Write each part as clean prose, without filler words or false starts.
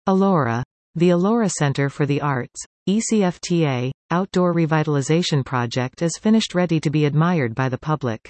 Elora. The Elora Center for the Arts, ECFTA, outdoor revitalization project is finished, ready to be admired by the public.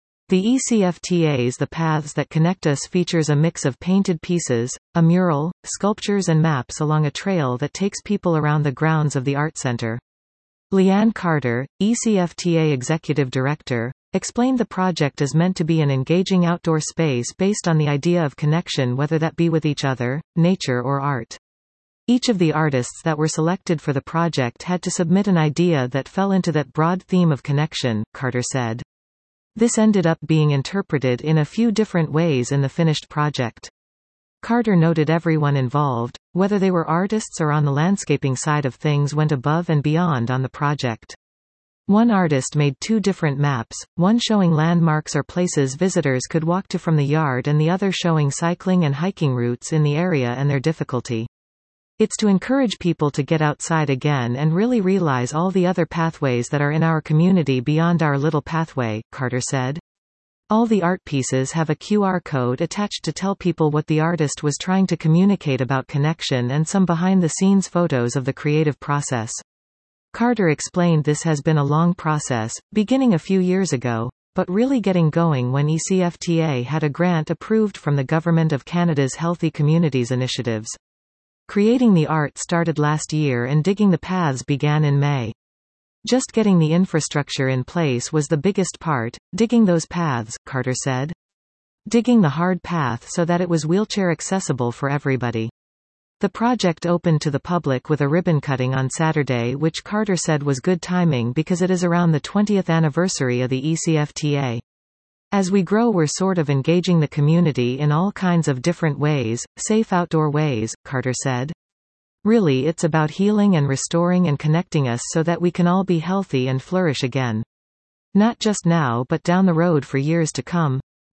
The ECFTA's The Paths That Connect Us features a mix of painted pieces, a mural, sculptures and maps along a trail that takes people around the grounds of the art center. Leanne Carter, ECFTA Executive Director, explained the project is meant to be an engaging outdoor space based on the idea of connection, whether that be with each other, nature or art. Each of the artists that were selected for the project had to submit an idea that fell into that broad theme of connection, Carter said. This ended up being interpreted in a few different ways in the finished project. Carter noted everyone involved, whether they were artists or on the landscaping side of things, went above and beyond on the project. One artist made 2 different maps, one showing landmarks or places visitors could walk to from the yard and the other showing cycling and hiking routes in the area and their difficulty. It's to encourage people to get outside again and really realize all the other pathways that are in our community beyond our little pathway, Carter said. All the art pieces have a QR code attached to tell people what the artist was trying to communicate about connection, and some behind-the-scenes photos of the creative process. Carter explained this has been a long process, beginning a few years ago, but really getting going when ECFTA had a grant approved from the Government of Canada's Healthy Communities initiatives. Creating the art started last year and digging the paths began in May. Just getting the infrastructure in place was the biggest part, digging those paths, Carter said. Digging the hard path so that it was wheelchair accessible for everybody. The project opened to the public with a ribbon cutting on Saturday, which Carter said was good timing because it is around the 20th anniversary of the ECFTA. As we grow, we're sort of engaging the community in all kinds of different ways, safe outdoor ways, Carter said. Really, it's about healing and restoring and connecting us so that we can all be healthy and flourish again. Not just now but down the road for years to come.